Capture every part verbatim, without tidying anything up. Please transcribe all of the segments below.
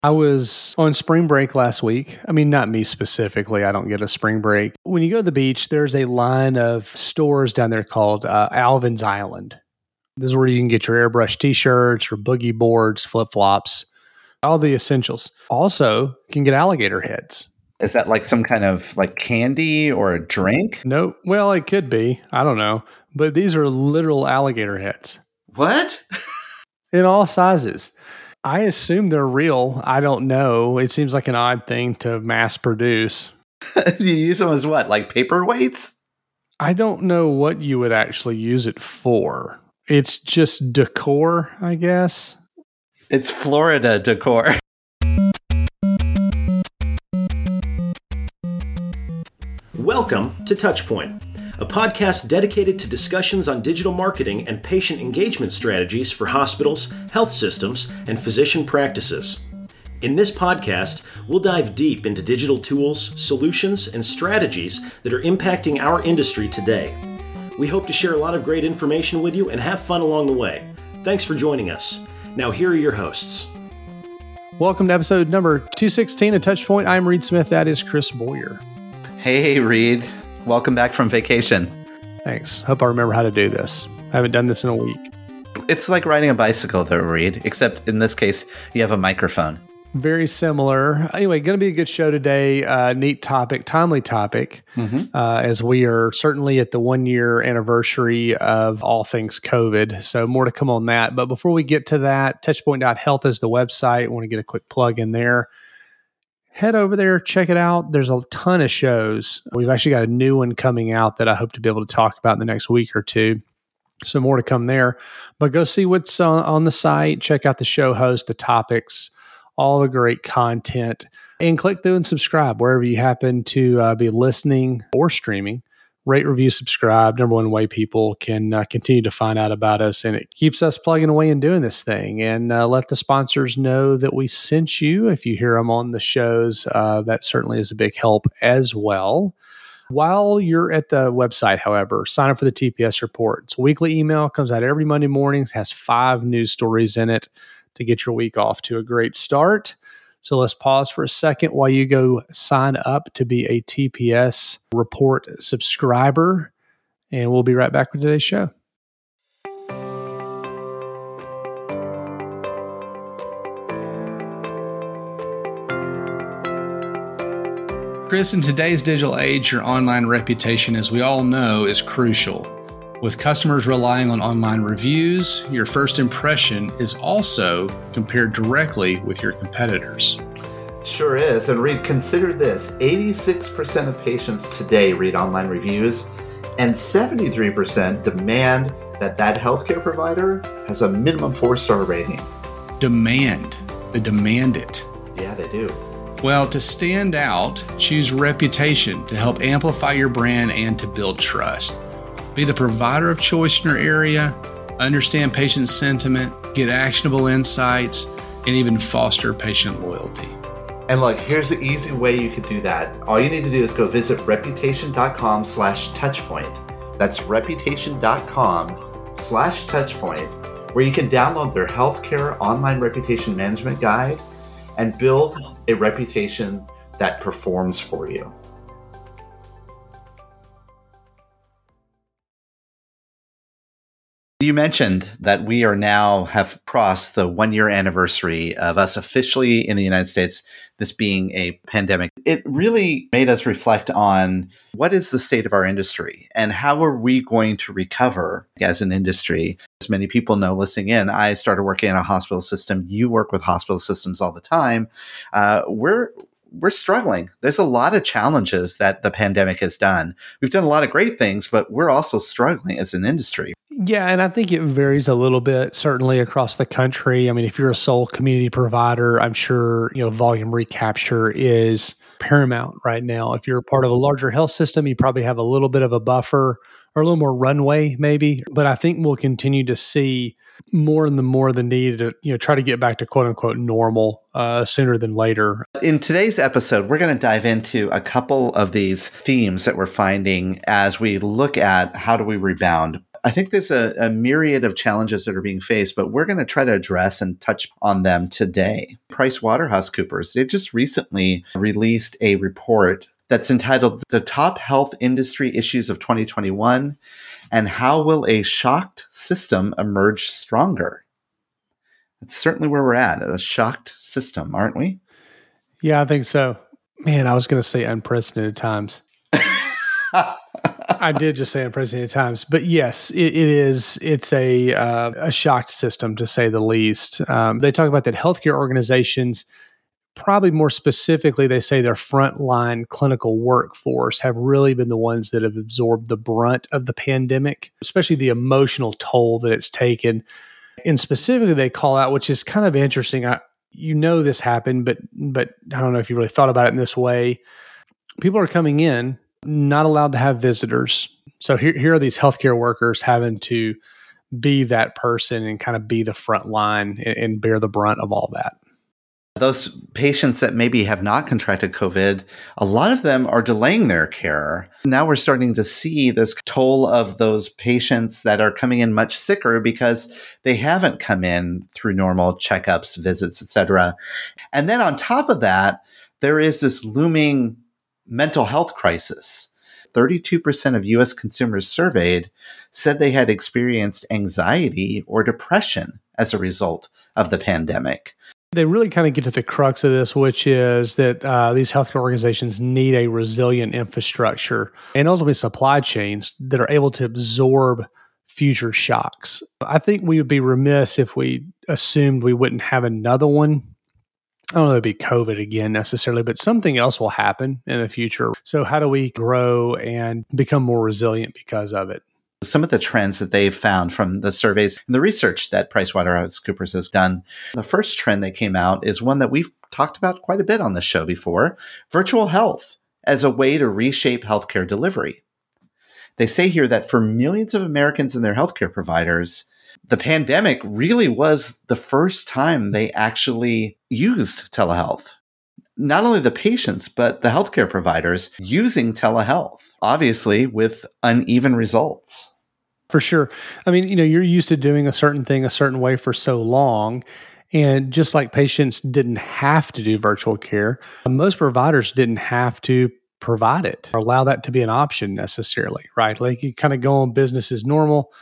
I was on spring break last week. I mean, not me specifically. I don't get a spring break. When you go to the beach, there's a line of stores down there called uh, Alvin's Island. This is where you can get your airbrush t-shirts, your boogie boards, flip-flops, all the essentials. Also, you can get alligator heads. Is that like some kind of like candy or a drink? No, well, it could be. I don't know. But these are literal alligator heads. What? In all sizes. I assume they're real. I don't know. It seems like an odd thing to mass produce. Do you use them as what? Like paperweights? I don't know what you would actually use it for. It's just decor, I guess. It's Florida decor. Welcome to Touchpoint, a podcast dedicated to discussions on digital marketing and patient engagement strategies for hospitals, health systems, and physician practices. In this podcast, we'll dive deep into digital tools, solutions, and strategies that are impacting our industry today. We hope to share a lot of great information with you and have fun along the way. Thanks for joining us. Now, here are your hosts. Welcome to episode number two sixteen of Touchpoint. I'm Reed Smith. That is Chris Boyer. Hey, Reed. Welcome back from vacation. Thanks. Hope I remember how to do this. I haven't done this in a week. It's like riding a bicycle, though, Reed, except in this case, you have a microphone. Very similar. Anyway, going to be a good show today. Uh, neat topic, timely topic, mm-hmm. uh, as we are certainly at the one-year anniversary of all things COVID. So more to come on that. But before we get to that, touchpoint dot health is the website. I want to get a quick plug in there. Head over there, check it out. There's a ton of shows. We've actually got a new one coming out that I hope to be able to talk about in the next week or two. So more to come there. But go see what's on, on the site. Check out the show host, the topics, all the great content, and click through and subscribe wherever you happen to uh, be listening or streaming. Rate, review, subscribe. Number one way people can uh, continue to find out about us, and it keeps us plugging away and doing this thing. And uh, let the sponsors know that we sent you. If you hear them on the shows, uh, that certainly is a big help as well. While you're at the website, however, sign up for the T P S report. It's a weekly email, comes out every Monday morning, has five news stories in it to get your week off to a great start. So let's pause for a second while you go sign up to be a T P S report subscriber, and we'll be right back with today's show. Chris, in today's digital age, your online reputation, as we all know, is crucial. With customers relying on online reviews, your first impression is also compared directly with your competitors. Sure is. And Reed, consider this. eighty-six percent of patients today read online reviews, and seventy-three percent demand that that healthcare provider has a minimum four-star rating. Demand. They demand it. Yeah, they do. Well, to stand out, choose reputation to help amplify your brand and to build trust. Be the provider of choice in your area, understand patient sentiment, get actionable insights, and even foster patient loyalty. And look, here's the easy way you could do that. All you need to do is go visit reputation.com slash touchpoint. That's reputation.com slash touchpoint, where you can download their healthcare online reputation management guide and build a reputation that performs for you. You mentioned that we are now have crossed the one year anniversary of us officially in the United States, this being a pandemic. It really made us reflect on what is the state of our industry and how are we going to recover as an industry. As many people know listening in, I started working in a hospital system. You work with hospital systems all the time. Uh, we're We're struggling. There's a lot of challenges that the pandemic has done. We've done a lot of great things, but we're also struggling as an industry. Yeah, and I think it varies a little bit, certainly across the country. I mean, if you're a sole community provider, I'm sure, you know, volume recapture is paramount right now. If you're part of a larger health system, you probably have a little bit of a buffer or a little more runway maybe. But I think we'll continue to see more and the more the need to, you know, try to get back to quote unquote normal uh, sooner than later. In today's episode, we're going to dive into a couple of these themes that we're finding as we look at how do we rebound. I think there's a, a myriad of challenges that are being faced, but we're going to try to address and touch on them today. PricewaterhouseCoopers, they just recently released a report that's entitled The Top Health Industry Issues of twenty twenty-one and How Will a Shocked System Emerge Stronger? That's certainly where we're at, a shocked system, aren't we? Yeah, I think so. Man, I was going to say unprecedented times. I did just say unprecedented times, but yes, it, it is. It's a uh, a shocked system, to say the least. Um, they talk about that healthcare organizations, probably more specifically, they say their frontline clinical workforce have really been the ones that have absorbed the brunt of the pandemic, especially the emotional toll that it's taken. And specifically, they call out, which is kind of interesting. I, you know, this happened, but but I don't know if you really thought about it in this way. People are coming in, not allowed to have visitors. So here, here are these healthcare workers having to be that person and kind of be the front line and, and bear the brunt of all that. Those patients that maybe have not contracted COVID, a lot of them are delaying their care. Now we're starting to see this toll of those patients that are coming in much sicker because they haven't come in through normal checkups, visits, et cetera. And then on top of that, there is this looming mental health crisis. thirty-two percent of U S consumers surveyed said they had experienced anxiety or depression as a result of the pandemic. They really kind of get to the crux of this, which is that uh, these healthcare organizations need a resilient infrastructure and ultimately supply chains that are able to absorb future shocks. I think we would be remiss if we assumed we wouldn't have another one. I don't know if it'd be COVID again necessarily, but something else will happen in the future. So how do we grow and become more resilient because of it? Some of the trends that they've found from the surveys and the research that PricewaterhouseCoopers has done, the first trend that came out is one that we've talked about quite a bit on the show before, virtual health as a way to reshape healthcare delivery. They say here that for millions of Americans and their healthcare providers, the pandemic really was the first time they actually used telehealth. Not only the patients, but the healthcare providers using telehealth, obviously with uneven results. For sure. I mean, you know, you're used to doing a certain thing a certain way for so long. And just like patients didn't have to do virtual care, most providers didn't have to provide it or allow that to be an option necessarily, right? Like you kind of go on business as normal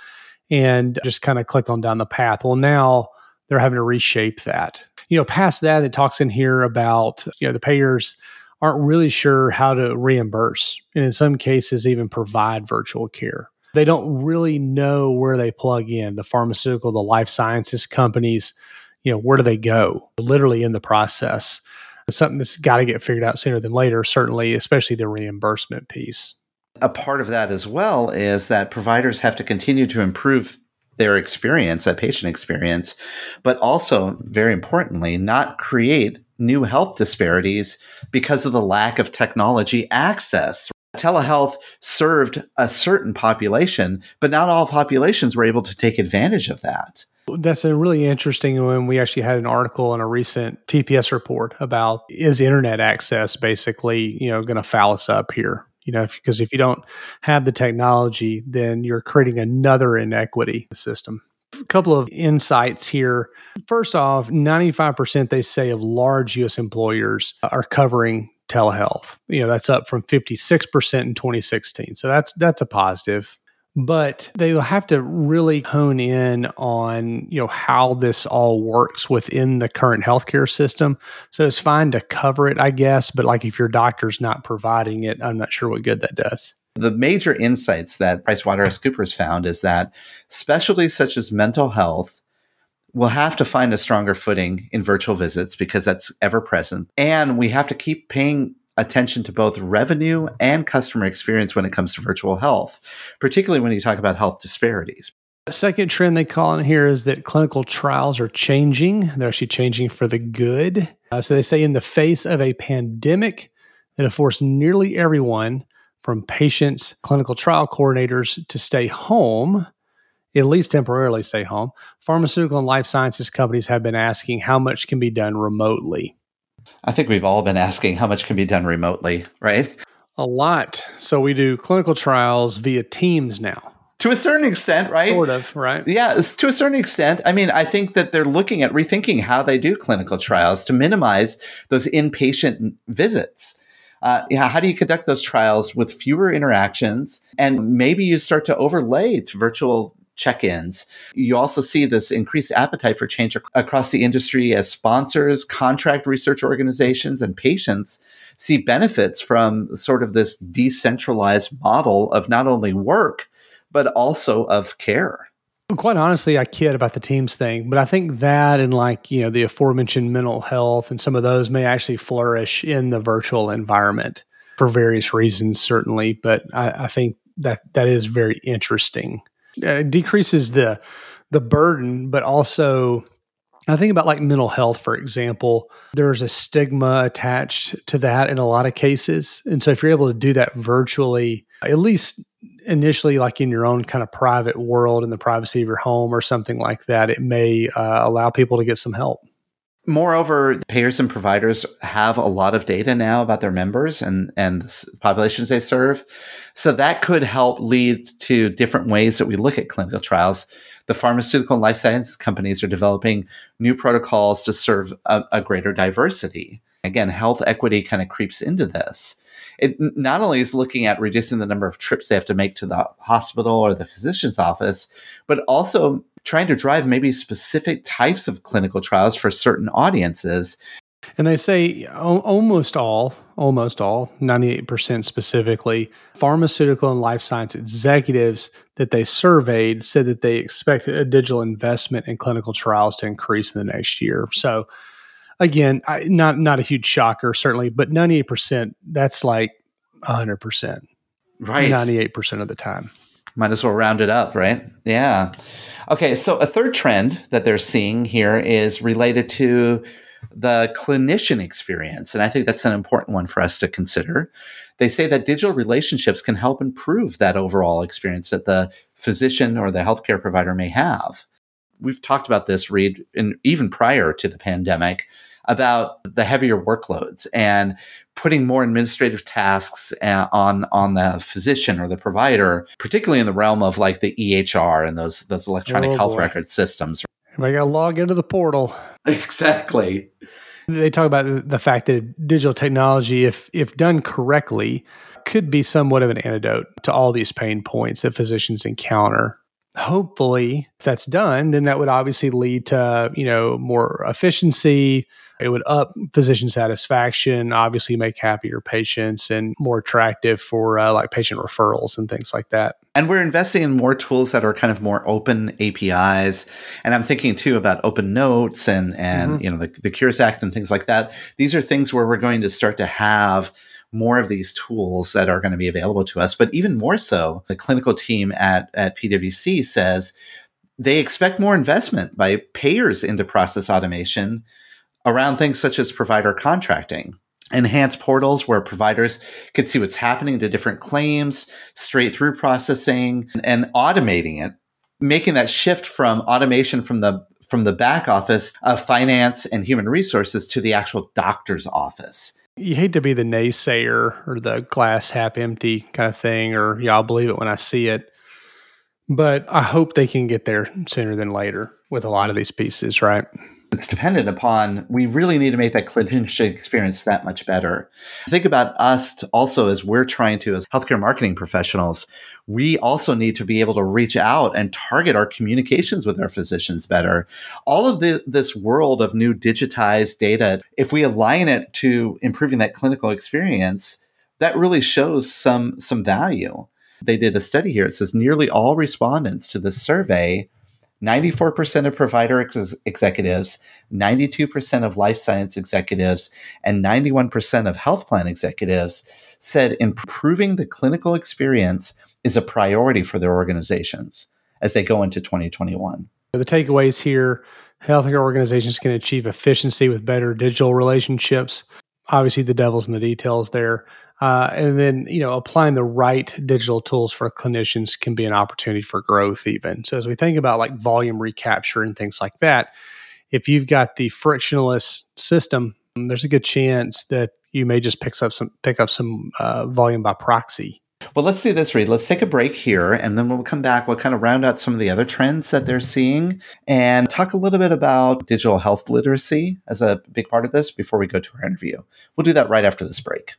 and just kind of click on down the path. Well, now they're having to reshape that. You know, past that, it talks in here about, you know, the payers aren't really sure how to reimburse and in some cases even provide virtual care. They don't really know where they plug in. The pharmaceutical, the life sciences companies, you know, where do they go? Literally in the process. It's something that's got to get figured out sooner than later, certainly, especially the reimbursement piece. A part of that as well is that providers have to continue to improve their experience, that patient experience, but also, very importantly, not create new health disparities because of the lack of technology access. Telehealth served a certain population, but not all populations were able to take advantage of that. That's a really interesting one. We actually had an article in a recent T P S report about, is internet access basically, you know, going to foul us up here? You know, because if, if you don't have the technology, then you're creating another inequity in the system. A couple of insights here. First off, ninety-five percent they say of large U S employers are covering telehealth. You know, that's up from fifty-six percent in twenty sixteen. So that's that's a positive. But they will have to really hone in on, you know, how this all works within the current healthcare system. So it's fine to cover it, I guess, but like if your doctor's not providing it, I'm not sure what good that does. The major insights that PricewaterhouseCoopers found is that specialties such as mental health will have to find a stronger footing in virtual visits because that's ever present. And we have to keep paying attention to both revenue and customer experience when it comes to virtual health, particularly when you talk about health disparities. The second trend they call in here is that clinical trials are changing. They're actually changing for the good. Uh, so they say in the face of a pandemic that have forced nearly everyone from patients, clinical trial coordinators to stay home, at least temporarily stay home, pharmaceutical and life sciences companies have been asking how much can be done remotely. I think we've all been asking how much can be done remotely, right? A lot. So we do clinical trials via Teams now. To a certain extent, right? Sort of, right? Yeah, it's to a certain extent. I mean, I think that they're looking at rethinking how they do clinical trials to minimize those inpatient visits. Uh, yeah, how do you conduct those trials with fewer interactions? And maybe you start to overlay to virtual check-ins. You also see this increased appetite for change ac- across the industry as sponsors, contract research organizations, and patients see benefits from sort of this decentralized model of not only work, but also of care. Quite honestly, I kid about the Teams thing, but I think that and like, you know, the aforementioned mental health and some of those may actually flourish in the virtual environment for various reasons, certainly. But I, I think that that is very interesting. It decreases the the burden, but also I think about like mental health, for example. There's a stigma attached to that in a lot of cases. And so if you're able to do that virtually, at least initially, like in your own kind of private world in the privacy of your home or something like that, it may uh, allow people to get some help. Moreover, payers and providers have a lot of data now about their members and, and the populations they serve. So that could help lead to different ways that we look at clinical trials. The pharmaceutical and life sciences companies are developing new protocols to serve a, a greater diversity. Again, health equity kind of creeps into this. It not only is looking at reducing the number of trips they have to make to the hospital or the physician's office, but also trying to drive maybe specific types of clinical trials for certain audiences. And they say o- almost all, almost all, ninety-eight percent specifically, pharmaceutical and life science executives that they surveyed said that they expected a digital investment in clinical trials to increase in the next year. So again, I, not not a huge shocker, certainly, but ninety-eight percent, that's like one hundred percent. Right. ninety-eight percent of the time. Might as well round it up, right? Yeah. Okay, so a third trend that they're seeing here is related to the clinician experience. And I think that's an important one for us to consider. They say that digital relationships can help improve that overall experience that the physician or the healthcare provider may have. We've talked about this, Reed, in, even prior to the pandemic, about the heavier workloads and putting more administrative tasks uh, on on the physician or the provider, particularly in the realm of like the E H R and those those electronic Oh, health boy. record systems. I got to log into the portal. Exactly. They talk about the fact that digital technology, if if done correctly, could be somewhat of an antidote to all these pain points that physicians encounter. Hopefully, if that's done, then that would obviously lead to, you know, more efficiency. It would up physician satisfaction, obviously make happier patients and more attractive for uh, like patient referrals and things like that. And we're investing in more tools that are kind of more open A P Is. And I'm thinking too about open notes and, and mm-hmm. you know, the, the Cures Act and things like that. These are things where we're going to start to have more of these tools that are going to be available to us. But even more so, the clinical team at, at P W C says they expect more investment by payers into process automation around things such as provider contracting. Enhanced portals where providers can see what's happening to different claims, straight through processing, and automating it, making that shift from automation from the from the back office of finance and human resources to the actual doctor's office. You hate to be the naysayer or the glass half empty kind of thing, or yeah, I'll believe it when I see it. But I hope they can get there sooner than later with a lot of these pieces, right? It's dependent upon, we really need to make that clinician experience that much better. Think about us also as we're trying to, as healthcare marketing professionals, we also need to be able to reach out and target our communications with our physicians better. All of the, this world of new digitized data, if we align it to improving that clinical experience, that really shows some, some value. They did a study here. It says nearly all respondents to this survey, ninety-four percent of provider ex- executives, ninety-two percent of life science executives, and ninety-one percent of health plan executives said improving the clinical experience is a priority for their organizations as they go into twenty twenty-one. The takeaways here, healthcare organizations can achieve efficiency with better digital relationships. Obviously, the devil's in the details there. Uh, and then, you know, applying the right digital tools for clinicians can be an opportunity for growth even. So as we think about like volume recapture and things like that, if you've got the frictionless system, there's a good chance that you may just pick up some pick up some uh, volume by proxy. Well, let's do this, Reed. Let's take a break here, and then when we come back, we'll kind of round out some of the other trends that they're seeing and talk a little bit about digital health literacy as a big part of this before we go to our interview. We'll do that right after this break.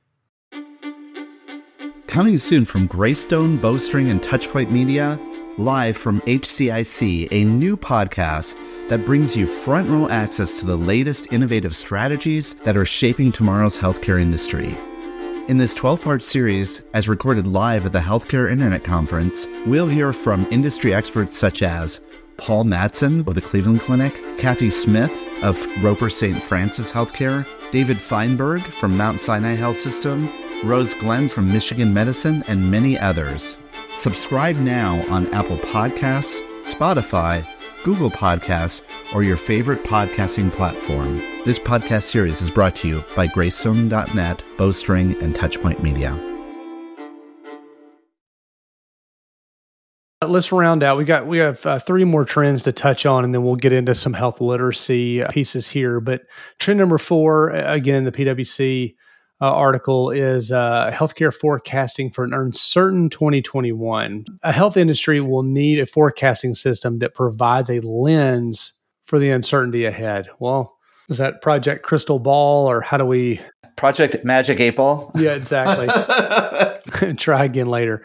Coming soon from Greystone, Bowstring, and Touchpoint Media, live from H C I C, a new podcast that brings you front row access to the latest innovative strategies that are shaping tomorrow's healthcare industry. In this twelve-part series, as recorded live at the Healthcare Internet Conference, we'll hear from industry experts such as Paul Madsen of the Cleveland Clinic, Kathy Smith of Roper Saint Francis Healthcare, David Feinberg from Mount Sinai Health System, Rose Glenn from Michigan Medicine, and many others. Subscribe now on Apple Podcasts, Spotify, Google Podcasts, or your favorite podcasting platform. This podcast series is brought to you by Greystone dot net, Bowstring, and Touchpoint Media. Let's round out. We got we have uh, three more trends to touch on, and then we'll get into some health literacy pieces here. But trend number four, again, the P W C uh, article is uh, healthcare forecasting for an uncertain twenty twenty-one. A health industry will need a forecasting system that provides a lens for the uncertainty ahead. Well, is that Project Crystal Ball, or how do we... Project Magic Eight Ball? Yeah, exactly. Try again later.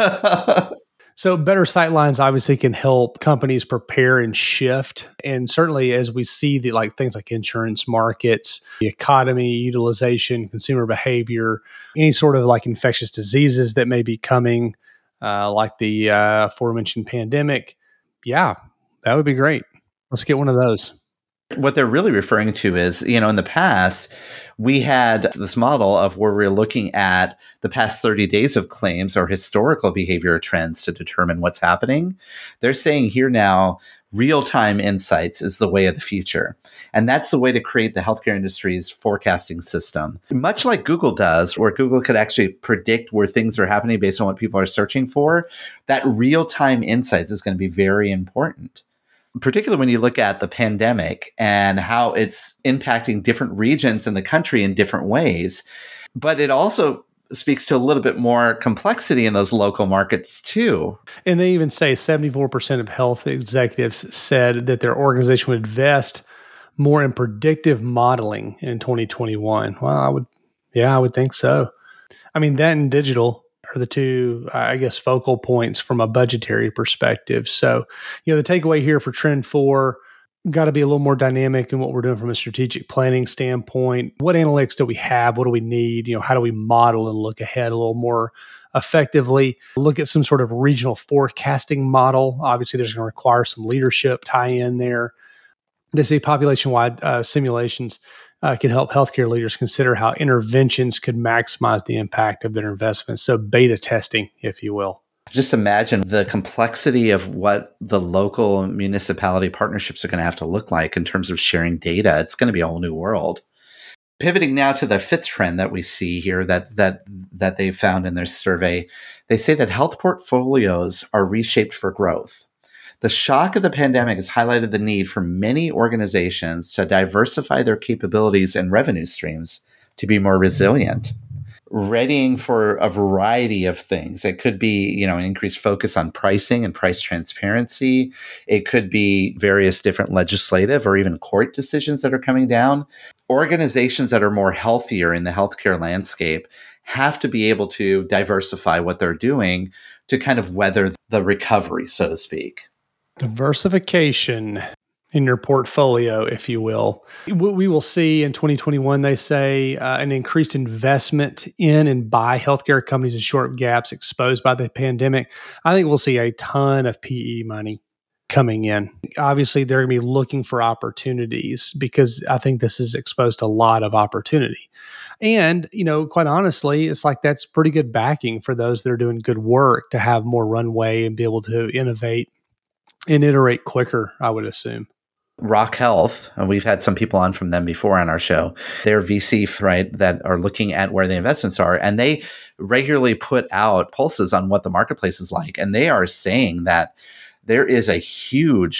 So better sightlines obviously can help companies prepare and shift. And certainly as we see the like things like insurance markets, the economy, utilization, consumer behavior, any sort of like infectious diseases that may be coming, uh, like the uh, aforementioned pandemic. Yeah, that would be great. Let's get one of those. What they're really referring to is, you know, in the past, we had this model of where we're looking at the past thirty days of claims or historical behavioral trends to determine what's happening. They're saying here now, real-time insights is the way of the future. And that's the way to create the healthcare industry's forecasting system. Much like Google does, where Google could actually predict where things are happening based on what people are searching for, that real-time insights is going to be very important. Particularly when you look at the pandemic and how it's impacting different regions in the country in different ways. But it also speaks to a little bit more complexity in those local markets too. And they even say seventy-four percent of health executives said that their organization would invest more in predictive modeling in twenty twenty-one. Well, I would, yeah, I would think so. I mean, that and digital are the two, I guess, focal points from a budgetary perspective. So, you know, the takeaway here for trend four, got to be a little more dynamic in what we're doing from a strategic planning standpoint. What analytics do we have? What do we need? You know, how do we model and look ahead a little more effectively? Look at some sort of regional forecasting model. Obviously, there's going to require some leadership tie in there. To see population-wide uh, simulations Uh, can help healthcare leaders consider how interventions could maximize the impact of their investments. So beta testing, if you will. Just imagine the complexity of what the local municipality partnerships are going to have to look like in terms of sharing data. It's going to be a whole new world. Pivoting now to the fifth trend that we see here that that that they found in their survey, they say that health portfolios are reshaped for growth. The shock of the pandemic has highlighted the need for many organizations to diversify their capabilities and revenue streams to be more resilient, readying for a variety of things. It could be, you know, an increased focus on pricing and price transparency. It could be various different legislative or even court decisions that are coming down. Organizations that are more healthier in the healthcare landscape have to be able to diversify what they're doing to kind of weather the recovery, so to speak. Diversification in your portfolio, if you will. We will see in twenty twenty-one, they say, uh, an increased investment in and by healthcare companies in short gaps exposed by the pandemic. I think we'll see a ton of P E money coming in. Obviously, they're going to be looking for opportunities because I think this has exposed a lot of opportunity. And, you know, quite honestly, it's like that's pretty good backing for those that are doing good work to have more runway and be able to innovate and iterate quicker, I would assume. Rock Health, and we've had some people on from them before on our show. They're V C, right, that are looking at where the investments are, and they regularly put out pulses on what the marketplace is like. And they are saying that there is a huge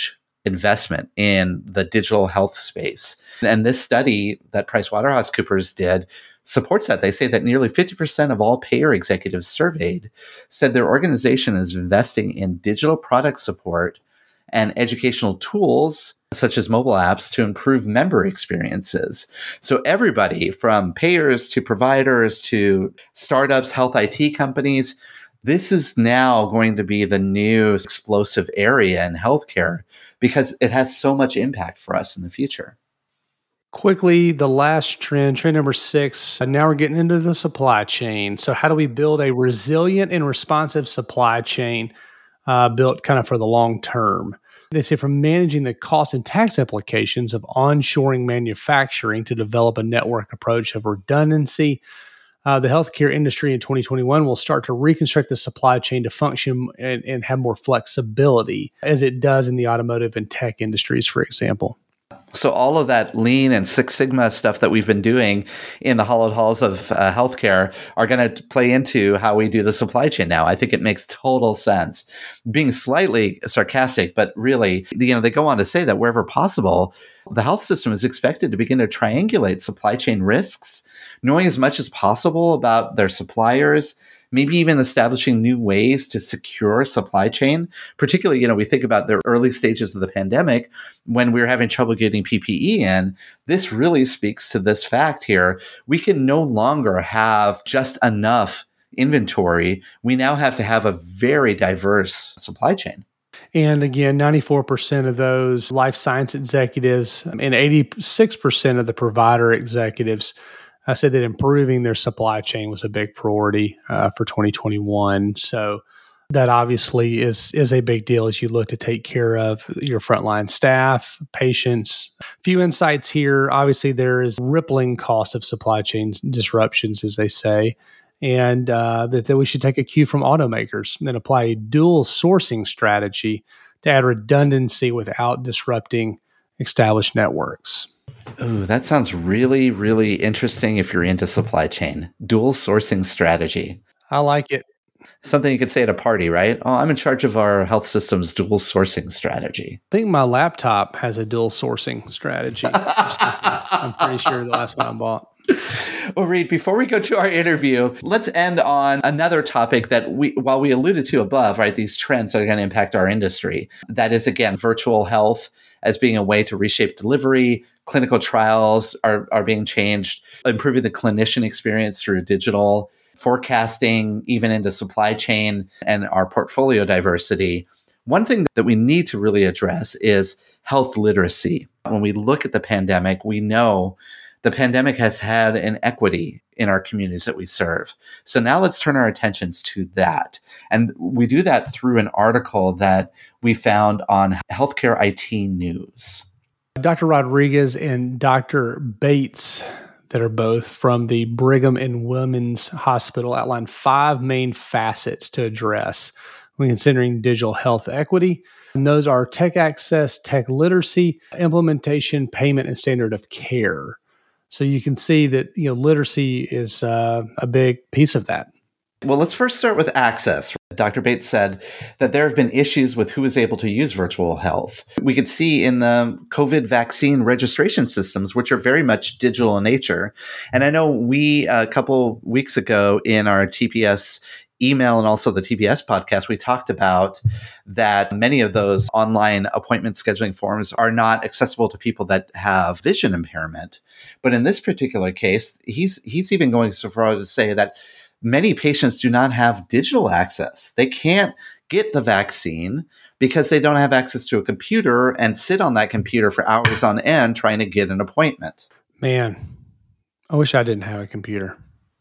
investment in the digital health space. And this study that PricewaterhouseCoopers did supports that. They say that nearly fifty percent of all payer executives surveyed said their organization is investing in digital product support and educational tools such as mobile apps to improve member experiences. So everybody from payers to providers to startups, health I T companies, this is now going to be the new explosive area in healthcare because it has so much impact for us in the future. Quickly, the last trend, trend number six, and now we're getting into the supply chain. So how do we build a resilient and responsive supply chain uh, built kind of for the long term? They say from managing the cost and tax implications of onshoring manufacturing to develop a network approach of redundancy. Uh, the healthcare industry in twenty twenty-one will start to reconstruct the supply chain to function and, and have more flexibility as it does in the automotive and tech industries, for example. So all of that lean and Six Sigma stuff that we've been doing in the hallowed halls of uh, healthcare are going to play into how we do the supply chain now. I think it makes total sense. Being slightly sarcastic, but really, you know, they go on to say that wherever possible, the health system is expected to begin to triangulate supply chain risks, knowing as much as possible about their suppliers, maybe even establishing new ways to secure supply chain. Particularly, you know, we think about the early stages of the pandemic when we were having trouble getting P P E in. This really speaks to this fact here. We can no longer have just enough inventory. We now have to have a very diverse supply chain. And again, ninety-four percent of those life science executives and eighty-six percent of the provider executives I said that improving their supply chain was a big priority uh, for twenty twenty-one. So that obviously is is a big deal as you look to take care of your frontline staff, patients. A few insights here. Obviously, there is rippling cost of supply chain disruptions, as they say, and uh, that, that we should take a cue from automakers and apply a dual sourcing strategy to add redundancy without disrupting established networks. Ooh, that sounds really, really interesting if you're into supply chain. Dual sourcing strategy. I like it. Something you could say at a party, right? Oh, I'm in charge of our health system's dual sourcing strategy. I think my laptop has a dual sourcing strategy. I'm pretty sure the last one I bought. Well, Reed, before we go to our interview, let's end on another topic that we, while we alluded to above, right, these trends that are going to impact our industry. That is, again, virtual health as being a way to reshape delivery. Clinical trials are, are being changed, improving the clinician experience through digital forecasting, even into supply chain and our portfolio diversity. One thing that we need to really address is health literacy. When we look at the pandemic, we know the pandemic has had an equity in our communities that we serve. So now let's turn our attentions to that. And we do that through an article that we found on Healthcare I T News. Doctor Rodriguez and Doctor Bates, that are both from the Brigham and Women's Hospital, outline five main facets to address when considering digital health equity. And those are tech access, tech literacy, implementation, payment, and standard of care. So you can see that, you know, literacy is uh, a big piece of that. Well, let's first start with access. Doctor Bates said that there have been issues with who is able to use virtual health. We could see in the COVID vaccine registration systems, which are very much digital in nature. And I know we, a couple weeks ago in our T P S email and also the T P S podcast, we talked about that many of those online appointment scheduling forms are not accessible to people that have vision impairment. But in this particular case, he's he's even going so far as to say that many patients do not have digital access. They can't get the vaccine because they don't have access to a computer and sit on that computer for hours on end trying to get an appointment. Man, I wish I didn't have a computer.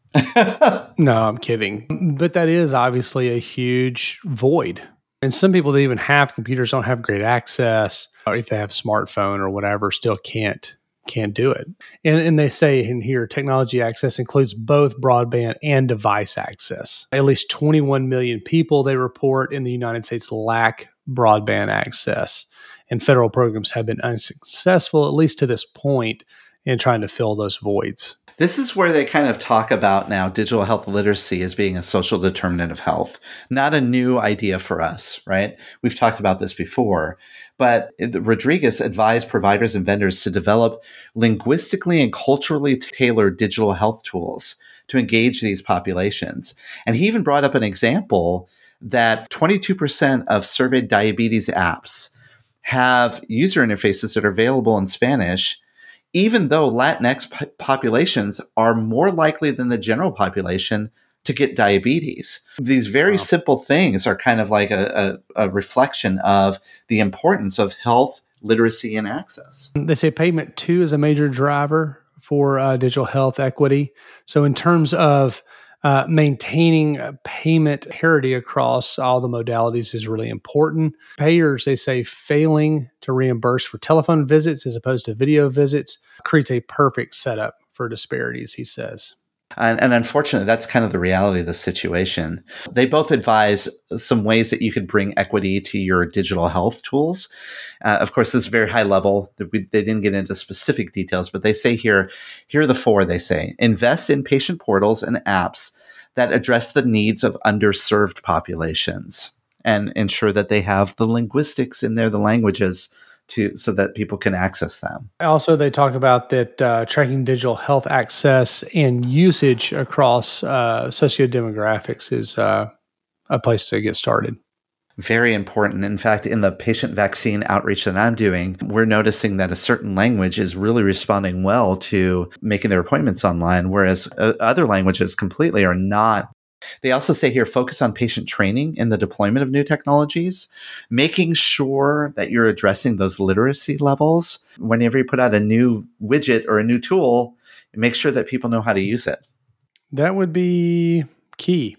No, I'm kidding. But that is obviously a huge void. And some people that even have computers don't have great access, or if they have a smartphone or whatever, still can't can't do it. And, and they say in here, technology access includes both broadband and device access. At least twenty-one million people, they report, in the United States lack broadband access. And federal programs have been unsuccessful, at least to this point, in trying to fill those voids. This is where they kind of talk about now digital health literacy as being a social determinant of health, not a new idea for us, right? We've talked about this before, but Rodriguez advised providers and vendors to develop linguistically and culturally tailored digital health tools to engage these populations. And he even brought up an example that twenty-two percent of surveyed diabetes apps have user interfaces that are available in Spanish, even though Latinx p- populations are more likely than the general population to get diabetes. These very wow. simple things are kind of like a, a, a reflection of the importance of health, literacy, and access. They say payment two is a major driver for uh, digital health equity. So in terms of uh, maintaining payment parity across all the modalities is really important. Payers, they say, failing to reimburse for telephone visits as opposed to video visits creates a perfect setup for disparities, he says. And, and unfortunately, that's kind of the reality of the situation. They both advise some ways that you could bring equity to your digital health tools. Uh, of course, this is very high level. They didn't get into specific details, but they say here, here are the four, they say. Invest in patient portals and apps that address the needs of underserved populations and ensure that they have the linguistics in there, the languages, to so that people can access them. Also, they talk about that uh, tracking digital health access and usage across uh, sociodemographics is uh, a place to get started. Very important. In fact, in the patient vaccine outreach that I'm doing, we're noticing that a certain language is really responding well to making their appointments online, whereas uh, other languages completely are not. They also say here, focus on patient training in the deployment of new technologies, making sure that you're addressing those literacy levels. Whenever you put out a new widget or a new tool, make sure that people know how to use it. That would be key,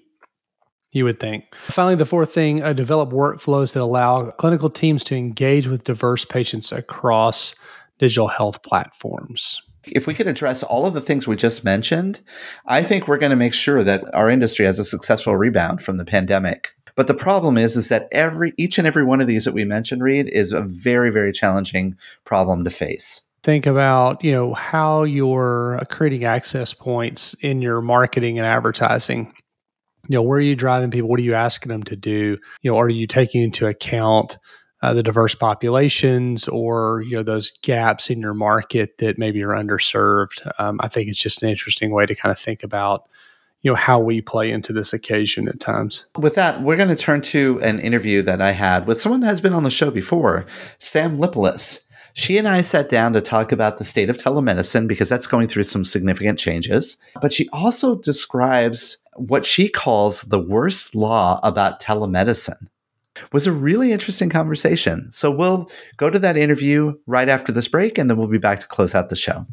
you would think. Finally, the fourth thing, uh, develop workflows that allow clinical teams to engage with diverse patients across digital health platforms. If we could address all of the things we just mentioned, I think we're going to make sure that our industry has a successful rebound from the pandemic. But the problem is, is that every each and every one of these that we mentioned, Reed, is a very, very challenging problem to face. Think about, you know, how you're creating access points in your marketing and advertising. You know, where are you driving people? What are you asking them to do? You know, are you taking into account Uh, the diverse populations or, you know, those gaps in your market that maybe are underserved? Um, I think it's just an interesting way to kind of think about, you know, how we play into this occasion at times. With that, we're going to turn to an interview that I had with someone who has been on the show before, Sam Lipolis. She and I sat down to talk about the state of telemedicine because that's going through some significant changes. But she also describes what she calls the worst law about telemedicine. It was a really interesting conversation. So we'll go to that interview right after this break, and then we'll be back to close out the show.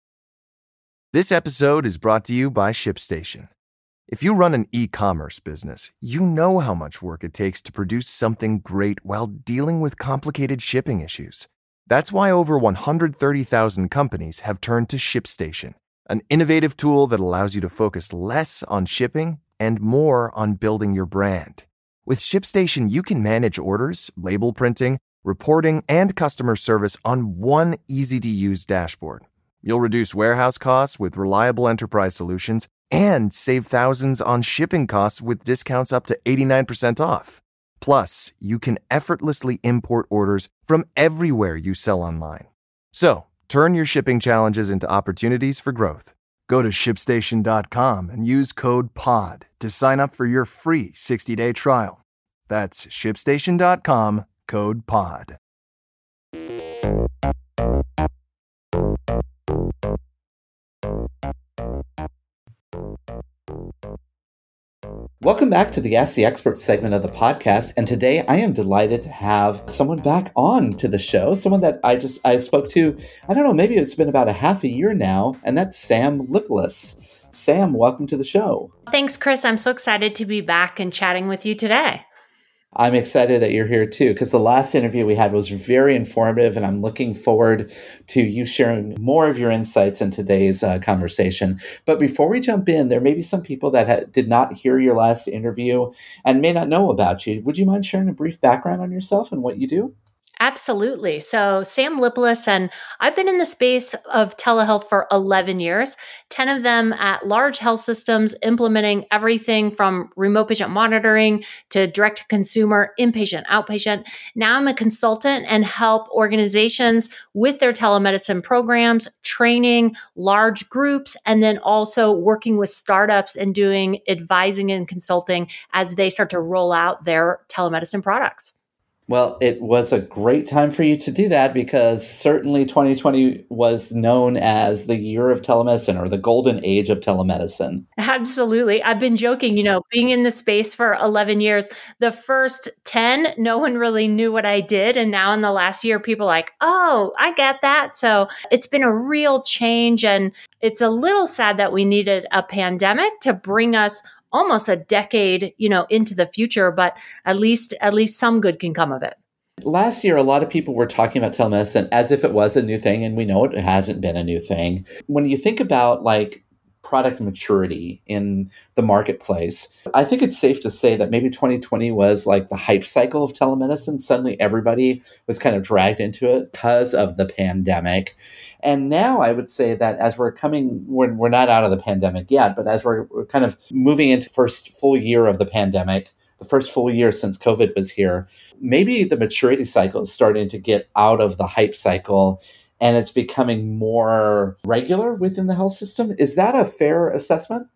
This episode is brought to you by ShipStation. If you run an e-commerce business, you know how much work it takes to produce something great while dealing with complicated shipping issues. That's why over one hundred thirty thousand companies have turned to ShipStation, an innovative tool that allows you to focus less on shipping and more on building your brand. With ShipStation, you can manage orders, label printing, reporting, and customer service on one easy-to-use dashboard. You'll reduce warehouse costs with reliable enterprise solutions and save thousands on shipping costs with discounts up to eighty-nine percent off. Plus, you can effortlessly import orders from everywhere you sell online. So, turn your shipping challenges into opportunities for growth. Go to ship station dot com and use code POD to sign up for your free sixty-day trial. That's ship station dot com, code POD. Welcome back to the Ask the Expert segment of the podcast. And today I am delighted to have someone back on to the show, someone that I just I spoke to, I don't know, maybe it's been about a half a year now, and that's Sam Lipolis. Sam, welcome to the show. Thanks, Chris. I'm so excited to be back and chatting with you today. I'm excited that you're here too, because the last interview we had was very informative, and I'm looking forward to you sharing more of your insights in today's uh, conversation. But before we jump in, there may be some people that ha- did not hear your last interview and may not know about you. Would you mind sharing a brief background on yourself and what you do? Absolutely. So Sam Lipolis, and I've been in the space of telehealth for eleven years, ten of them at large health systems, implementing everything from remote patient monitoring to direct to consumer, inpatient, outpatient. Now I'm a consultant and help organizations with their telemedicine programs, training large groups, and then also working with startups and doing advising and consulting as they start to roll out their telemedicine products. Well, it was a great time for you to do that because certainly twenty twenty was known as the year of telemedicine or the golden age of telemedicine. Absolutely. I've been joking, you know, being in the space for eleven years, the first ten, no one really knew what I did. And now in the last year, people are like, oh, I get that. So it's been a real change. And it's a little sad that we needed a pandemic to bring us almost a decade, you know, into the future, but at least at least some good can come of it. Last year, a lot of people were talking about telemedicine as if it was a new thing, and we know it hasn't been a new thing. When you think about like product maturity in the marketplace, I think it's safe to say that maybe twenty twenty was like the hype cycle of telemedicine. Suddenly everybody was kind of dragged into it because of the pandemic. And now I would say that as we're coming, we're, we're not out of the pandemic yet, but as we're, we're kind of moving into first full year of the pandemic, the first full year since COVID was here, maybe the maturity cycle is starting to get out of the hype cycle and it's becoming more regular within the health system. Is that a fair assessment?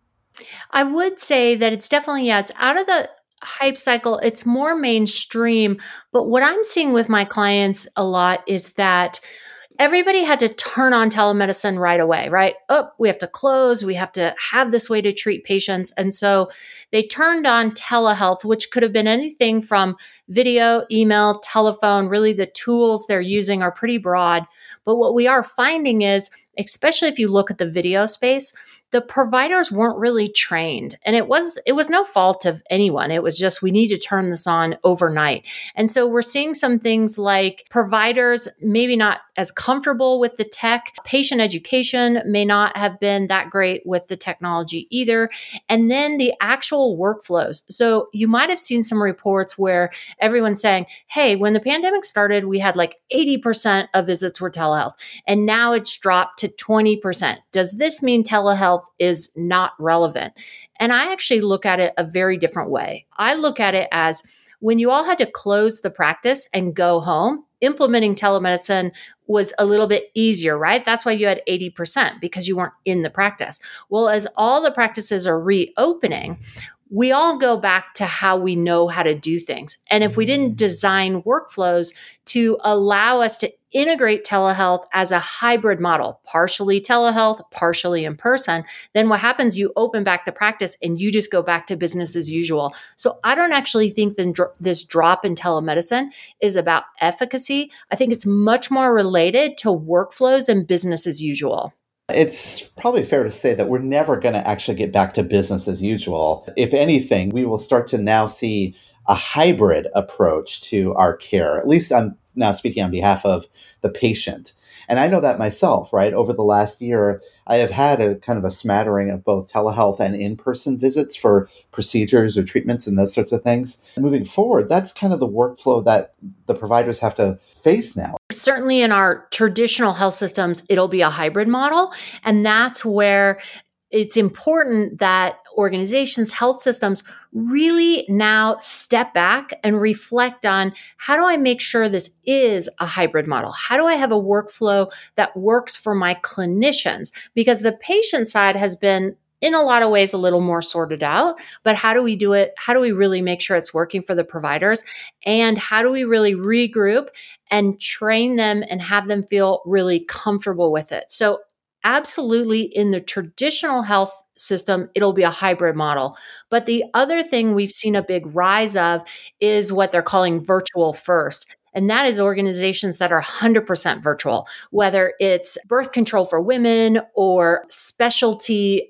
I would say that it's definitely, yeah, it's out of the hype cycle. It's more mainstream. But what I'm seeing with my clients a lot is that everybody had to turn on telemedicine right away, right? Oh, we have to close. We have to have this way to treat patients. And so they turned on telehealth, which could have been anything from video, email, telephone. Really, the tools they're using are pretty broad. But what we are finding is, especially if you look at the video space, the providers weren't really trained. And it was it was no fault of anyone. It was just we need to turn this on overnight. And so we're seeing some things like providers maybe not as comfortable with the tech. Patient education may not have been that great with the technology either. And then the actual workflows. So you might have seen some reports where everyone's saying, hey, when the pandemic started, we had like eighty percent of visits were telehealth. And now it's dropped to twenty percent. Does this mean telehealth is not relevant? And I actually look at it a very different way. I look at it as when you all had to close the practice and go home, implementing telemedicine was a little bit easier, right? That's why you had eighty percent because you weren't in the practice. Well, as all the practices are reopening, we all go back to how we know how to do things. And if we didn't design workflows to allow us to integrate telehealth as a hybrid model, partially telehealth, partially in person, then what happens, you open back the practice and you just go back to business as usual. So I don't actually think that this drop in telemedicine is about efficacy. I think it's much more related to workflows and business as usual. It's probably fair to say that we're never going to actually get back to business as usual. If anything, we will start to now see a hybrid approach to our care. At least I'm now speaking on behalf of the patient. And I know that myself, right? Over the last year, I have had a kind of a smattering of both telehealth and in-person visits for procedures or treatments and those sorts of things. Moving forward, that's kind of the workflow that the providers have to face now. Certainly in our traditional health systems, it'll be a hybrid model. And that's where it's important that organizations, health systems really now step back and reflect on how do I make sure this is a hybrid model? How do I have a workflow that works for my clinicians? Because the patient side has been in a lot of ways a little more sorted out, but how do we do it? How do we really make sure it's working for the providers? And how do we really regroup and train them and have them feel really comfortable with it? So absolutely, in the traditional health system, it'll be a hybrid model. But the other thing we've seen a big rise of is what they're calling virtual first. And that is organizations that are one hundred percent virtual, whether it's birth control for women or specialty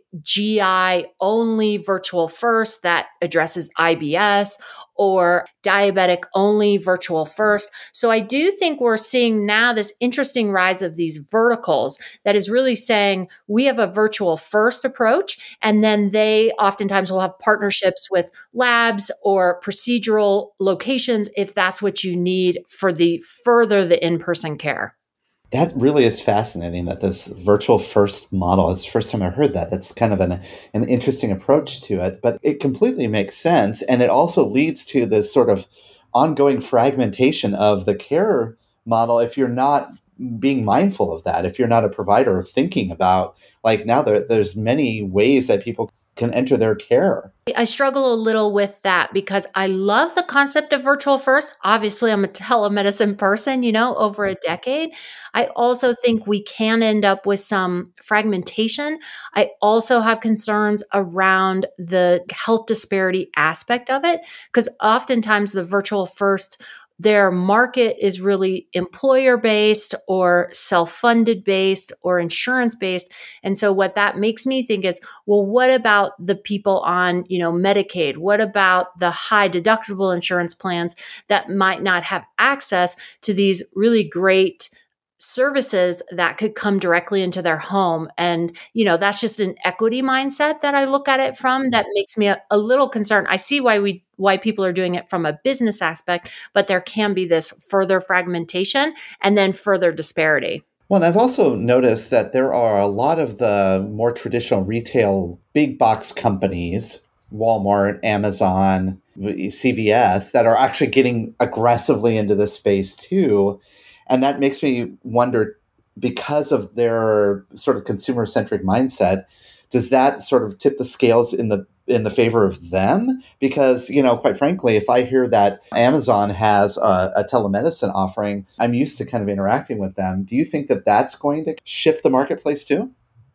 G I only virtual first that addresses I B S, or diabetic only virtual first. So I do think we're seeing now this interesting rise of these verticals that is really saying we have a virtual first approach, and then they oftentimes will have partnerships with labs or procedural locations if that's what you need for the further the in-person care. That really is fascinating, that this virtual first model, it's the first time I heard that. That's kind of an, an interesting approach to it, but it completely makes sense. And it also leads to this sort of ongoing fragmentation of the care model if you're not being mindful of that, if you're not a provider thinking about, like now there, there's many ways that people can enter their care. I struggle a little with that because I love the concept of virtual first. Obviously, I'm a telemedicine person, you know, over a decade. I also think we can end up with some fragmentation. I also have concerns around the health disparity aspect of it, because oftentimes the virtual first, their market is really employer based or self-funded based or insurance based. And so what that makes me think is, well, what about the people on, you know, Medicaid? What about the high deductible insurance plans that might not have access to these really great services that could come directly into their home? And, you know, that's just an equity mindset that I look at it from that makes me a, a little concerned. I see why we, why people are doing it from a business aspect, but there can be this further fragmentation and then further disparity. Well, and I've also noticed that there are a lot of the more traditional retail big box companies, Walmart, Amazon, C V S, that are actually getting aggressively into this space too. And that makes me wonder, because of their sort of consumer-centric mindset, does that sort of tip the scales in the in the favor of them? Because, you know, quite frankly, if I hear that Amazon has a, a telemedicine offering, I'm used to kind of interacting with them. Do you think that that's going to shift the marketplace too?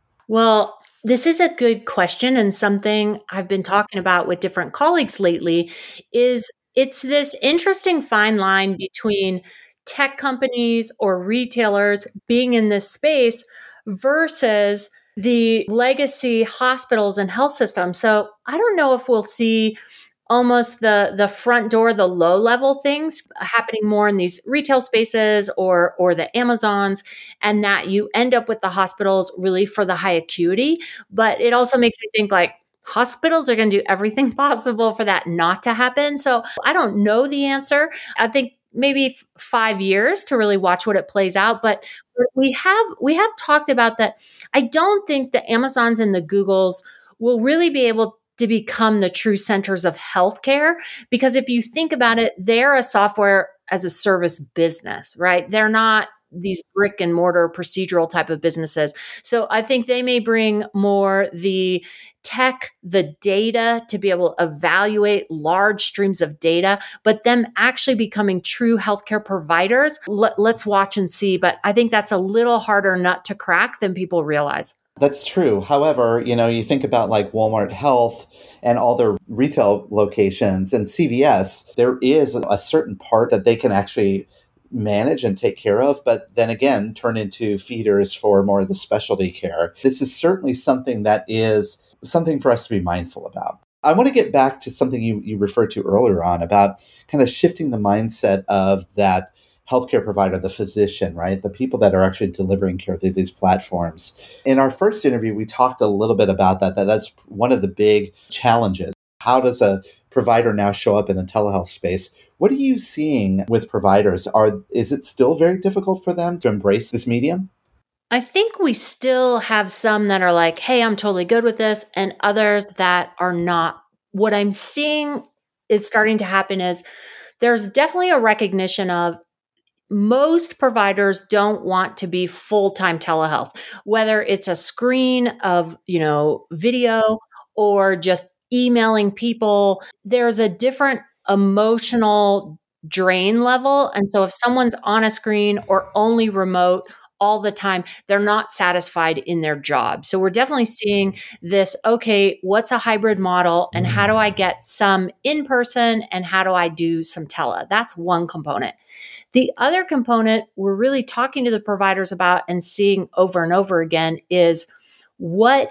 Well, this is a good question, and something I've been talking about with different colleagues lately is it's this interesting fine line between tech companies or retailers being in this space versus the legacy hospitals and health systems. So I don't know if we'll see almost the the front door, the low level things happening more in these retail spaces or or the Amazons, and that you end up with the hospitals really for the high acuity. But it also makes me think, like, hospitals are going to do everything possible for that not to happen. So I don't know the answer. I think maybe f- five years to really watch what it plays out. But we have we have talked about that. I don't think the Amazons and the Googles will really be able to become the true centers of healthcare, because if you think about it, they're a software as a service business, right? They're not these brick and mortar procedural type of businesses. So I think they may bring more the tech, the data to be able to evaluate large streams of data, but them actually becoming true healthcare providers. Let, let's watch and see. But I think that's a little harder nut to crack than people realize. That's true. However, you know, you think about like Walmart Health and all their retail locations and C V S, there is a certain part that they can actually manage and take care of, but then again, turn into feeders for more of the specialty care. This is certainly something that is something for us to be mindful about. I want to get back to something you, you referred to earlier on about kind of shifting the mindset of that healthcare provider, the physician, right? The people that are actually delivering care through these platforms. In our first interview, we talked a little bit about that, that that's one of the big challenges. How does a provider now show up in a telehealth space? What are you seeing with providers? Are is it still very difficult for them to embrace this medium? I think we still have some that are like, hey, I'm totally good with this, and others that are not. What I'm seeing is starting to happen is there's definitely a recognition of most providers don't want to be full-time telehealth, whether it's a screen of, you know, video or just emailing people. There's a different emotional drain level. And so if someone's on a screen or only remote all the time, they're not satisfied in their job. So we're definitely seeing this, okay, what's a hybrid model and how do I get some in person and how do I do some tele? That's one component. The other component we're really talking to the providers about and seeing over and over again is what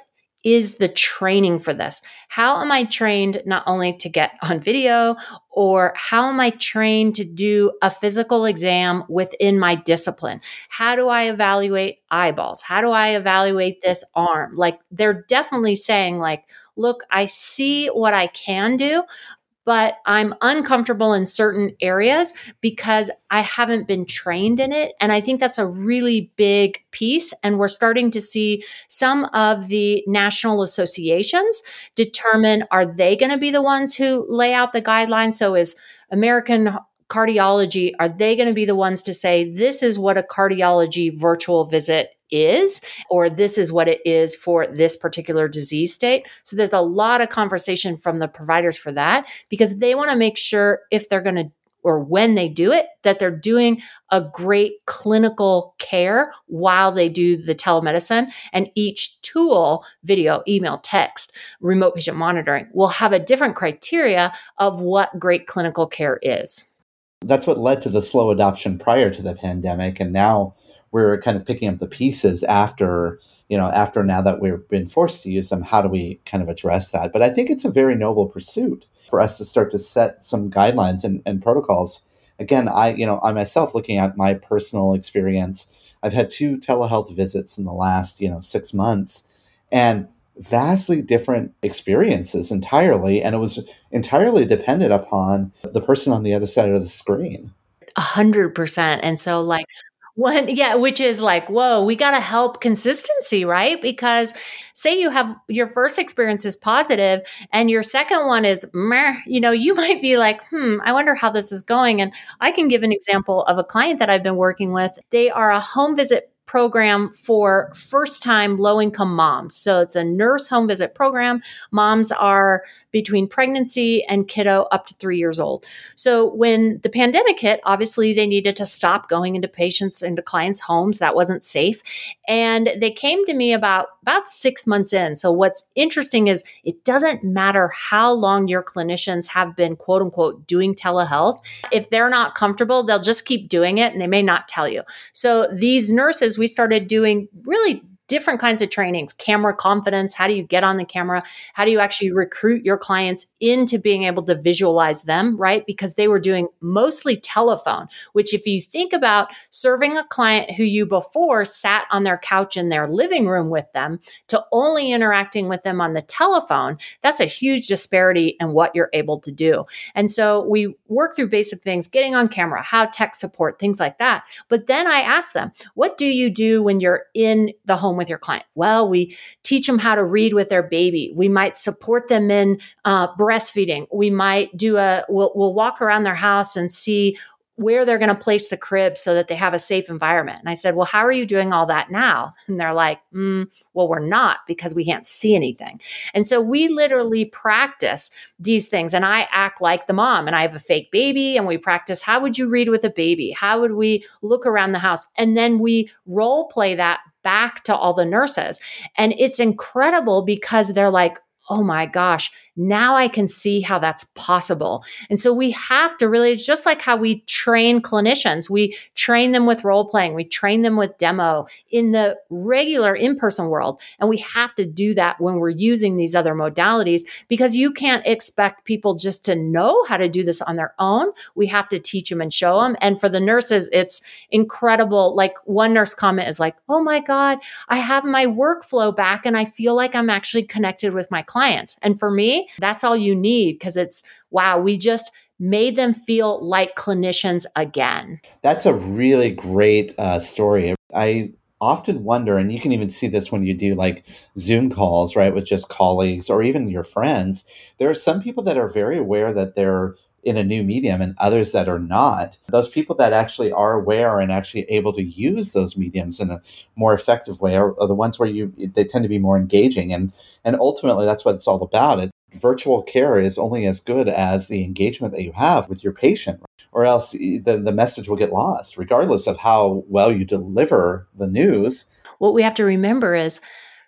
is the training for this? How am I trained not only to get on video, or how am I trained to do a physical exam within my discipline? How do I evaluate eyeballs? How do I evaluate this arm? Like, they're definitely saying like, look, I see what I can do, but I'm uncomfortable in certain areas because I haven't been trained in it. And I think that's a really big piece. And we're starting to see some of the national associations determine, are they going to be the ones who lay out the guidelines? So is American Cardiology, are they going to be the ones to say, this is what a cardiology virtual visit is, or this is what it is for this particular disease state? So there's a lot of conversation from the providers for that, because they want to make sure if they're going to, or when they do it, that they're doing a great clinical care while they do the telemedicine. And each tool, video, email, text, remote patient monitoring, will have a different criteria of what great clinical care is. That's what led to the slow adoption prior to the pandemic. And now we're kind of picking up the pieces after, you know, after now that we've been forced to use them. How do we kind of address that? But I think it's a very noble pursuit for us to start to set some guidelines and, and protocols. Again, I, you know, I myself, looking at my personal experience, I've had two telehealth visits in the last, you know, six months and vastly different experiences entirely. And it was entirely dependent upon the person on the other side of the screen. A hundred percent. And so like, One, yeah, which is like, whoa, we got to help consistency, right? Because say you have your first experience is positive and your second one is meh, you know, you might be like, hmm, I wonder how this is going. And I can give an example of a client that I've been working with. They are a home visit program for first-time low-income moms. So it's a nurse home visit program. Moms are between pregnancy and kiddo up to three years old. So when the pandemic hit, obviously they needed to stop going into patients, into clients' homes. That wasn't safe. And they came to me about, about six months in. So what's interesting is it doesn't matter how long your clinicians have been, quote unquote, doing telehealth. If they're not comfortable, they'll just keep doing it and they may not tell you. So these nurses, we started doing really different kinds of trainings, camera confidence. How do you get on the camera? How do you actually recruit your clients into being able to visualize them, right? Because they were doing mostly telephone, which if you think about serving a client who you before sat on their couch in their living room with them to only interacting with them on the telephone, that's a huge disparity in what you're able to do. And so we work through basic things, getting on camera, how tech support, things like that. But then I ask them, what do you do when you're in the home with your client? Well, we teach them how to read with their baby. We might support them in uh, breastfeeding. We might do a, we'll, we'll walk around their house and see where they're going to place the crib so that they have a safe environment. And I said, well, how are you doing all that now? And they're like, mm, well, we're not, because we can't see anything. And so we literally practice these things. And I act like the mom, and I have a fake baby, and we practice, how would you read with a baby? How would we look around the house? And then we role play that back to all the nurses. And it's incredible because they're like, oh my gosh, now I can see how that's possible. And so we have to really, it's just like how we train clinicians. We train them with role playing. We train them with demo in the regular in-person world. And we have to do that when we're using these other modalities, because you can't expect people just to know how to do this on their own. We have to teach them and show them. And for the nurses, it's incredible. Like one nurse comment is like, oh my God, I have my workflow back and I feel like I'm actually connected with my clients. And for me, that's all you need, because it's, wow, we just made them feel like clinicians again. That's a really great uh, story. I often wonder, and you can even see this when you do like Zoom calls, right, with just colleagues or even your friends. There are some people that are very aware that they're in a new medium and others that are not. Those people that actually are aware and actually able to use those mediums in a more effective way are, are the ones where you they tend to be more engaging. And and ultimately, that's what it's all about. It's virtual care is only as good as the engagement that you have with your patient, or else the, the message will get lost, regardless of how well you deliver the news. What we have to remember is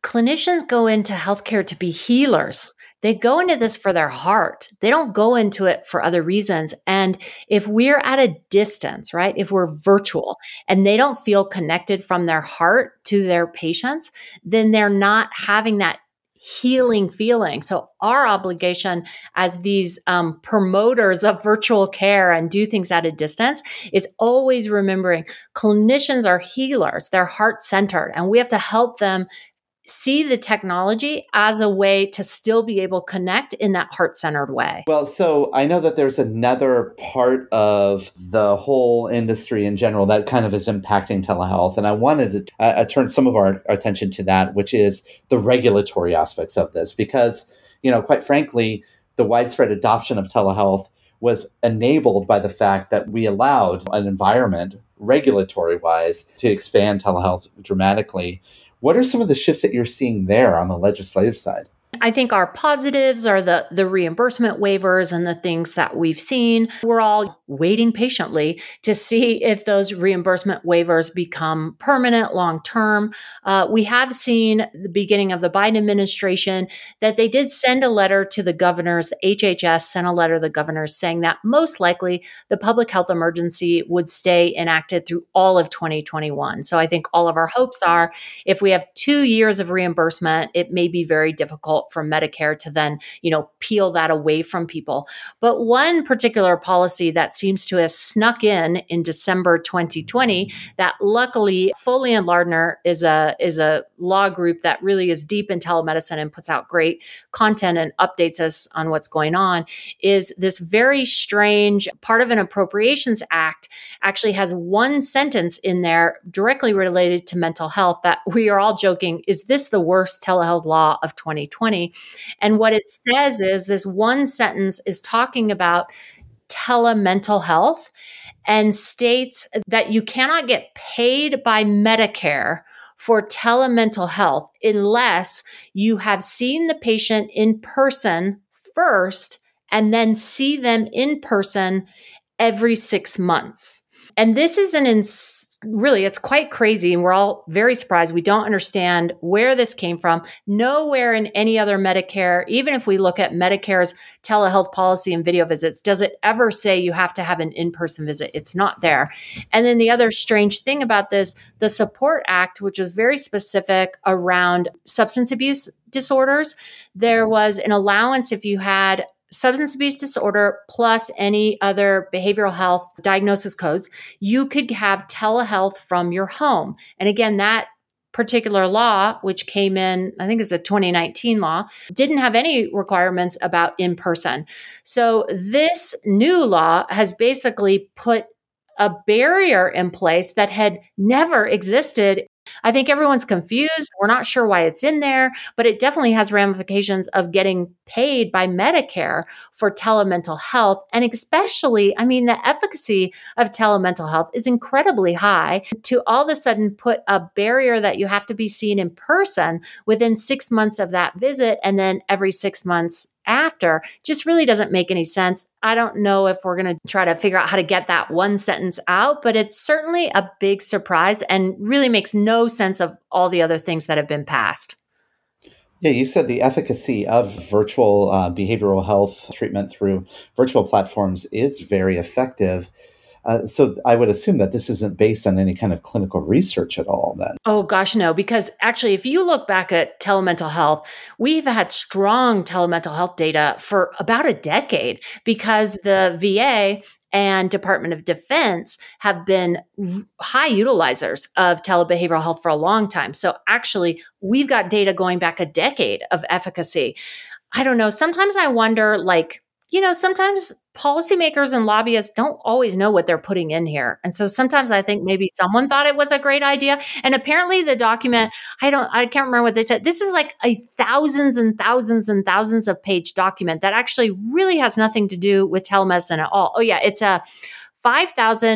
clinicians go into healthcare to be healers. They go into this for their heart. They don't go into it for other reasons. And if we're at a distance, right, if we're virtual and they don't feel connected from their heart to their patients, then they're not having that healing feeling. So our obligation as these um, promoters of virtual care and do things at a distance is always remembering clinicians are healers. They're heart-centered, and we have to help them see the technology as a way to still be able to connect in that heart-centered way. Well, so I know that there's another part of the whole industry in general that kind of is impacting telehealth. And I wanted to uh, turn some of our attention to that, which is the regulatory aspects of this. Because, you know, quite frankly, the widespread adoption of telehealth was enabled by the fact that we allowed an environment, regulatory-wise, to expand telehealth dramatically. What are some of the shifts that you're seeing there on the legislative side? I think our positives are the, the reimbursement waivers and the things that we've seen. We're all waiting patiently to see if those reimbursement waivers become permanent long-term. Uh, we have seen the beginning of the Biden administration that they did send a letter to the governors. The H H S sent a letter to the governors saying that most likely the public health emergency would stay enacted through all of twenty twenty-one. So I think all of our hopes are if we have two years of reimbursement, it may be very difficult for Medicare to then, you know, peel that away from people. But one particular policy that seems to have snuck in in December twenty twenty that luckily Foley and Lardner is a is a law group that really is deep in telemedicine and puts out great content and updates us on what's going on, is this very strange part of an Appropriations Act actually has one sentence in there directly related to mental health that we are all joking, is this the worst telehealth law of twenty twenty? And what it says is this one sentence is talking about telemental health and states that you cannot get paid by Medicare for telemental health unless you have seen the patient in person first and then see them in person every six months. And this is an ins- really, it's quite crazy. And we're all very surprised. We don't understand where this came from. Nowhere in any other Medicare, even if we look at Medicare's telehealth policy and video visits, does it ever say you have to have an in-person visit? It's not there. And then the other strange thing about this, the Support Act, which was very specific around substance abuse disorders, there was an allowance if you had substance abuse disorder plus any other behavioral health diagnosis codes, you could have telehealth from your home. And again, that particular law, which came in, I think it's a twenty nineteen law, didn't have any requirements about in-person. So this new law has basically put a barrier in place that had never existed. I think everyone's confused. We're not sure why it's in there, but it definitely has ramifications of getting paid by Medicare for telemental health. And especially, I mean, the efficacy of telemental health is incredibly high. To all of a sudden put a barrier that you have to be seen in person within six months of that visit and then every six months after just really doesn't make any sense. I don't know if we're going to try to figure out how to get that one sentence out, but it's certainly a big surprise and really makes no sense of all the other things that have been passed. Yeah, you said the efficacy of virtual uh, behavioral health treatment through virtual platforms is very effective. Uh, so I would assume that this isn't based on any kind of clinical research at all then. Oh gosh, no, because actually if you look back at telemental health, we've had strong telemental health data for about a decade because the V A and Department of Defense have been high utilizers of telebehavioral health for a long time. So actually we've got data going back a decade of efficacy. I don't know. Sometimes I wonder, like, you know, sometimes policymakers and lobbyists don't always know what they're putting in here. And so sometimes I think maybe someone thought it was a great idea. And apparently the document, I don't, I can't remember what they said. This is like a thousands and thousands and thousands of page document that actually really has nothing to do with telemedicine at all. Oh yeah, it's a five thousand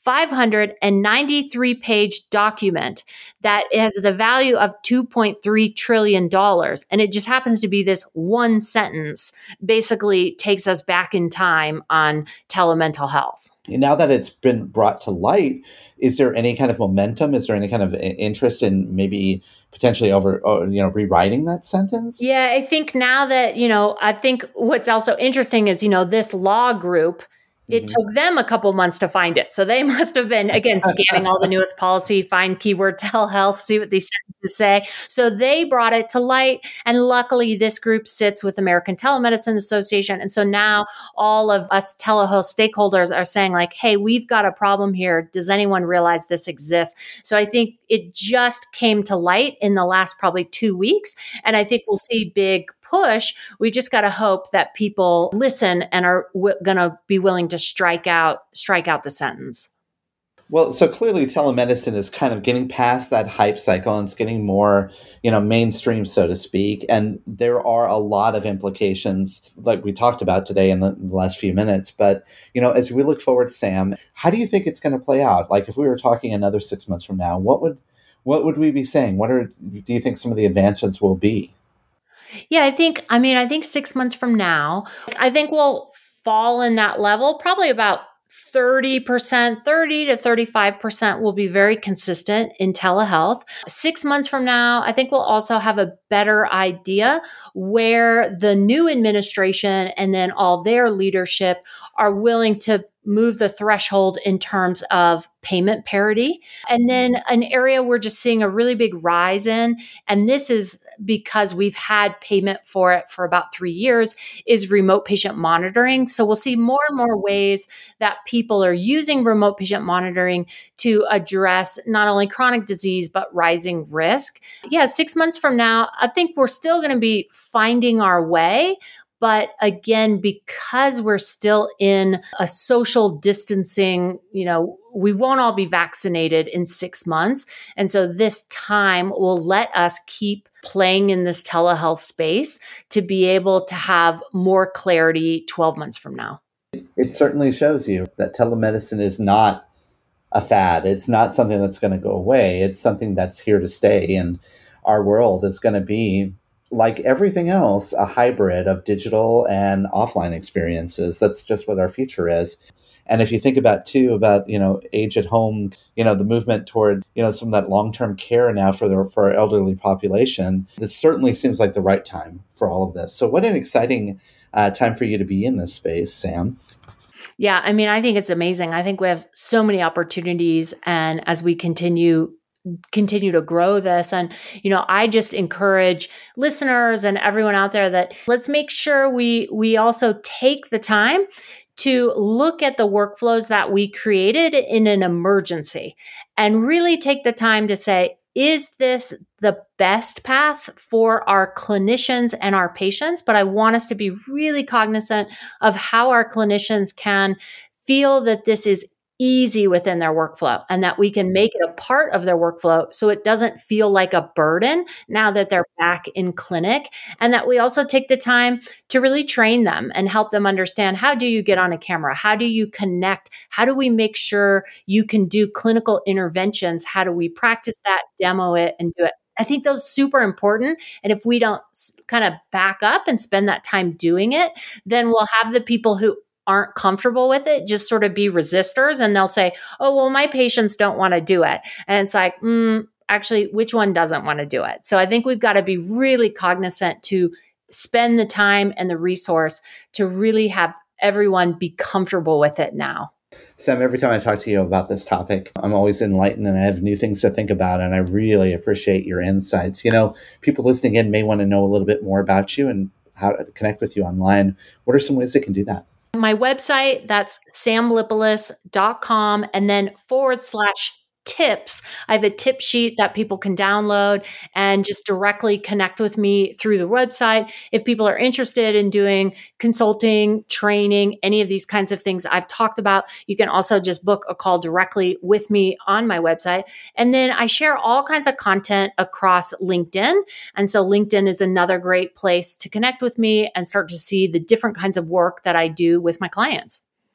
five hundred ninety-three page document that has the value of two point three trillion dollars. And it just happens to be this one sentence basically takes us back in time on telemental health. Now that it's been brought to light, is there any kind of momentum? Is there any kind of interest in maybe potentially over, you know, rewriting that sentence? Yeah, I think now that, you know, I think what's also interesting is, you know, this law group, it mm-hmm. took them a couple months to find it. So they must have been, again, scanning all the newest policy, find keyword telehealth, see what these sentences say. So they brought it to light. And luckily, this group sits with American Telemedicine Association. And so now all of us telehealth stakeholders are saying like, hey, we've got a problem here. Does anyone realize this exists? So I think it just came to light in the last probably two weeks. And I think we'll see big push. We just got to hope that people listen and are w- going to be willing to strike out, strike out the sentence. Well, so clearly telemedicine is kind of getting past that hype cycle and it's getting more, you know, mainstream, so to speak. And there are a lot of implications like we talked about today in the last few minutes. But, you know, as we look forward, Sam, how do you think it's going to play out? Like if we were talking another six months from now, what would, what would we be saying? What are, do you think some of the advancements will be? Yeah, I think, I mean, I think six months from now, I think we'll fall in that level, probably about thirty percent, thirty to thirty-five percent will be very consistent in telehealth. Six months from now, I think we'll also have a better idea where the new administration and then all their leadership are willing to move the threshold in terms of payment parity. And then an area we're just seeing a really big rise in, and this is because we've had payment for it for about three years, is remote patient monitoring. So we'll see more and more ways that people are using remote patient monitoring to address not only chronic disease, but rising risk. Yeah, six months from now, I think we're still going to be finding our way. But again, because we're still in a social distancing, you know, we won't all be vaccinated in six months. And so this time will let us keep playing in this telehealth space to be able to have more clarity twelve months from now. It certainly shows you that telemedicine is not a fad. It's not something that's going to go away. It's something that's here to stay. And our world is going to be, like everything else, a hybrid of digital and offline experiences. That's just what our future is. And if you think about too, about, you know, age at home, you know, the movement toward, you know, some of that long-term care now for the, for our elderly population, this certainly seems like the right time for all of this. So what an exciting uh, time for you to be in this space, Sam. Yeah, I mean, I think it's amazing. I think we have so many opportunities. And as we continue continue to grow this. And, you know, I just encourage listeners and everyone out there that let's make sure we, we also take the time to look at the workflows that we created in an emergency and really take the time to say, is this the best path for our clinicians and our patients? But I want us to be really cognizant of how our clinicians can feel that this is easy within their workflow and that we can make it a part of their workflow so it doesn't feel like a burden now that they're back in clinic, and that we also take the time to really train them and help them understand, how do you get on a camera? How do you connect? How do we make sure you can do clinical interventions? How do we practice that, demo it, and do it? I think those are super important. And if we don't kind of back up and spend that time doing it, then we'll have the people who aren't comfortable with it just sort of be resistors, and they'll say, oh, well, my patients don't want to do it. And it's like, mm, actually, which one doesn't want to do it? So I think we've got to be really cognizant to spend the time and the resource to really have everyone be comfortable with it now. Sam, every time I talk to you about this topic, I'm always enlightened and I have new things to think about. And I really appreciate your insights. You know, people listening in may want to know a little bit more about you and how to connect with you online. What are some ways they can do that? My website, that's sam lipolis dot com, and then forward slash tips. I have a tip sheet that people can download and just directly connect with me through the website. If people are interested in doing consulting, training, any of these kinds of things I've talked about, you can also just book a call directly with me on my website. And then I share all kinds of content across LinkedIn. And so LinkedIn is another great place to connect with me and start to see the different kinds of work that I do with my clients.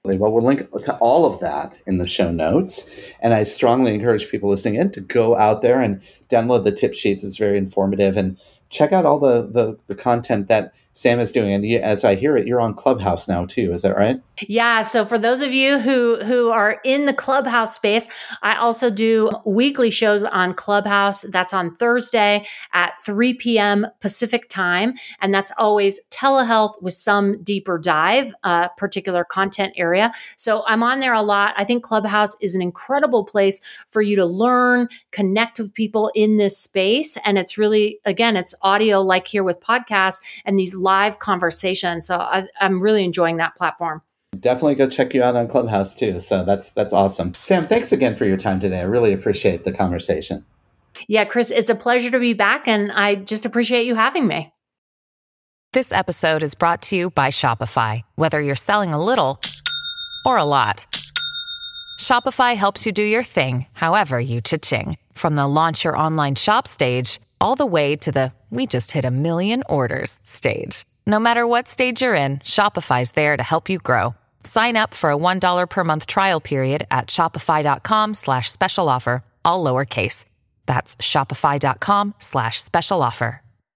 Well, we'll link to all of that in the show notes. And I strongly encourage people listening in to go out there and download the tip sheets. It's very informative. And check out all the, the, the content that Sam is doing. And you, as I hear it, you're on Clubhouse now too. Is that right? Yeah. So for those of you who, who are in the Clubhouse space, I also do weekly shows on Clubhouse. That's on Thursday at three p.m. Pacific time. And that's always telehealth with some deeper dive, uh, particular content area. So I'm on there a lot. I think Clubhouse is an incredible place for you to learn, connect with people in this space. And it's really, again, it's audio like here with podcasts and these live conversations. So I, I'm really enjoying that platform. Definitely go check you out on Clubhouse too. So that's that's awesome. Sam, thanks again for your time today. I really appreciate the conversation. Yeah, Chris, it's a pleasure to be back, and I just appreciate you having me. This episode is brought to you by Shopify. Whether you're selling a little or a lot, Shopify helps you do your thing, however you cha-ching. From the launch your online shop stage, all the way to the we just hit a million orders stage. No matter what stage you're in, Shopify's there to help you grow. Sign up for a one dollar per month trial period at shopify.com slash special offer, all lowercase. That's shopify.com slash special offer.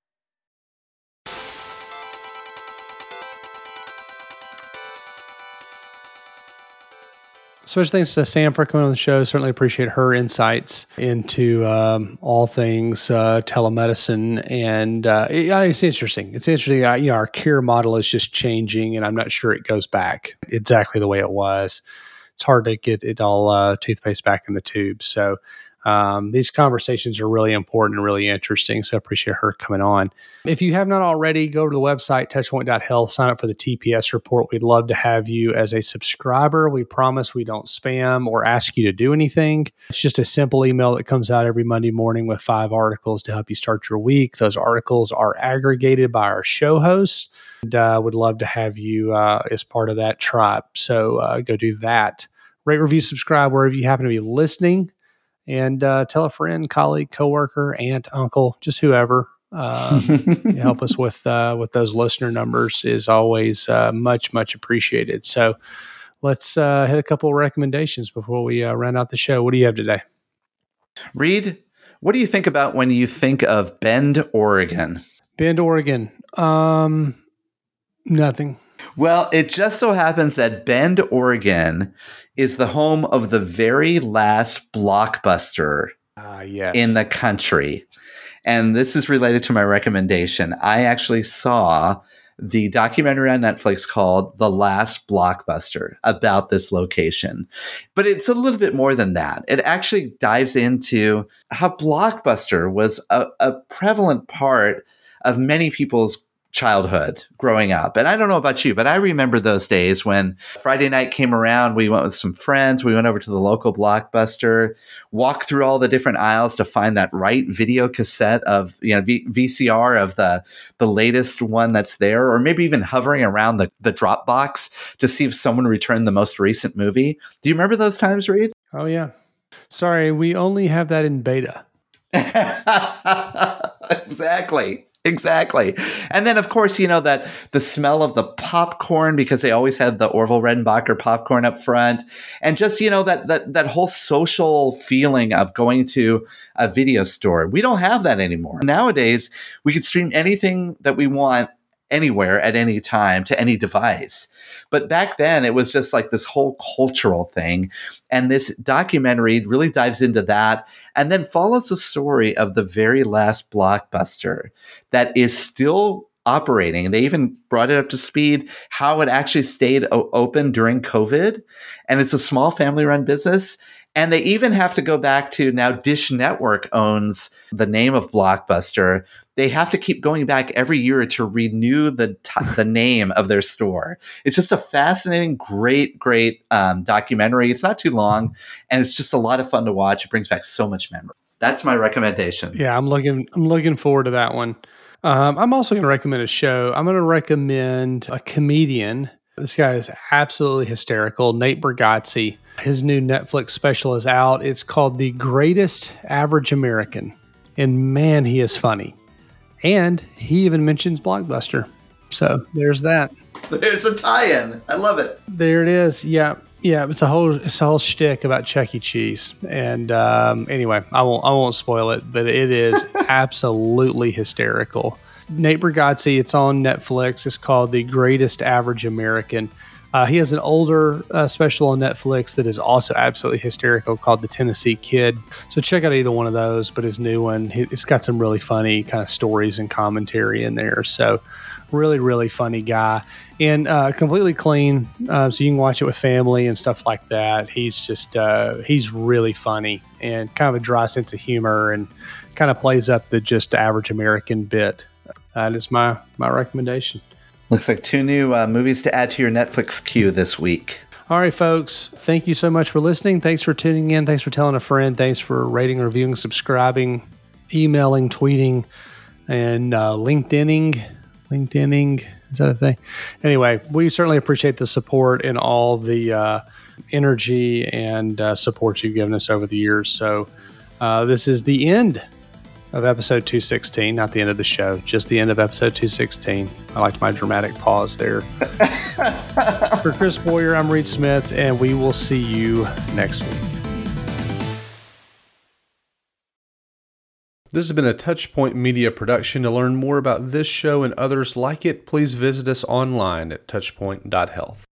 Special thanks to Sam for coming on the show. Certainly appreciate her insights into um, all things uh, telemedicine. And uh, it, it's interesting. It's interesting. Uh, you know, our care model is just changing, and I'm not sure it goes back exactly the way it was. It's hard to get it all uh, toothpaste back in the tube. So um, these conversations are really important and really interesting. So I appreciate her coming on. If you have not already, go to the website, touchpoint dot health, sign up for the T P S report. We'd love to have you as a subscriber. We promise we don't spam or ask you to do anything. It's just a simple email that comes out every Monday morning with five articles to help you start your week. Those articles are aggregated by our show hosts, and uh, would love to have you uh, as part of that tribe. So uh, go do that. Rate, review, subscribe wherever you happen to be listening. And uh, tell a friend, colleague, coworker, aunt, uncle, just whoever. Um, help us with uh, with those listener numbers is always uh, much, much appreciated. So let's uh, hit a couple of recommendations before we uh, round out the show. What do you have today? Reed, what do you think about when you think of Bend, Oregon? Bend, Oregon. Um, nothing. Well, it just so happens that Bend, Oregon is the home of the very last Blockbuster uh, yes. in the country. And this is related to my recommendation. I actually saw the documentary on Netflix called The Last Blockbuster about this location. But it's a little bit more than that. It actually dives into how Blockbuster was a, a prevalent part of many people's childhood growing up. And I don't know about you, but I remember those days when Friday night came around, we went with some friends, we went over to the local Blockbuster, walked through all the different aisles to find that right video cassette of, you know, v- VCR of the the latest one that's there, or maybe even hovering around the, the drop box to see if someone returned the most recent movie. Do you remember those times, Reed? Oh, yeah. Sorry, we only have that in beta. Exactly. Exactly. And then, of course, you know, that the smell of the popcorn, because they always had the Orville Redenbacher popcorn up front. And just, you know, that that that whole social feeling of going to a video store. We don't have that anymore. Nowadays, we can stream anything that we want anywhere at any time to any device. But back then, it was just like this whole cultural thing. And this documentary really dives into that and then follows the story of the very last Blockbuster that is still operating. They even brought it up to speed, how it actually stayed o- open during COVID. And it's a small family-run business. And they even have to go back to now Dish Network owns the name of Blockbuster. They have to keep going back every year to renew the t- the name of their store. It's just a fascinating, great, great um, documentary. It's not too long, and it's just a lot of fun to watch. It brings back so much memory. That's my recommendation. Yeah, I'm looking. I'm looking forward to that one. Um, I'm also going to recommend a show. I'm going to recommend a comedian. This guy is absolutely hysterical. Nate Bargatze. His new Netflix special is out. It's called The Greatest Average American, and man, he is funny. And he even mentions Blockbuster. So there's that. There's a tie-in. I love it. There it is. Yeah. Yeah, it's a whole it's a whole shtick about Chuck E. Cheese, and um, anyway, I won't I won't spoil it, but it is absolutely hysterical. Nate Bargatze, it's on Netflix. It's called The Greatest Average American. Uh, he has an older uh, special on Netflix that is also absolutely hysterical called The Tennessee Kid. So check out either one of those. But his new one, it's got some really funny kind of stories and commentary in there. So really, really funny guy. And uh, completely clean, uh, so you can watch it with family and stuff like that. He's just, uh, he's really funny and kind of a dry sense of humor and kind of plays up the just average American bit. That is my, my recommendation. Looks like two new uh, movies to add to your Netflix queue this week. All right, folks. Thank you so much for listening. Thanks for tuning in. Thanks for telling a friend. Thanks for rating, reviewing, subscribing, emailing, tweeting, and uh, LinkedIning. LinkedIning. Is that a thing? Anyway, we certainly appreciate the support and all the uh, energy and uh, support you've given us over the years. So uh, this is the end of episode two sixteen, not the end of the show, just the end of episode two sixteen. I liked my dramatic pause there. For Chris Boyer, I'm Reed Smith, and we will see you next week. This has been a Touchpoint Media production. To learn more about this show and others like it, please visit us online at touchpoint dot health.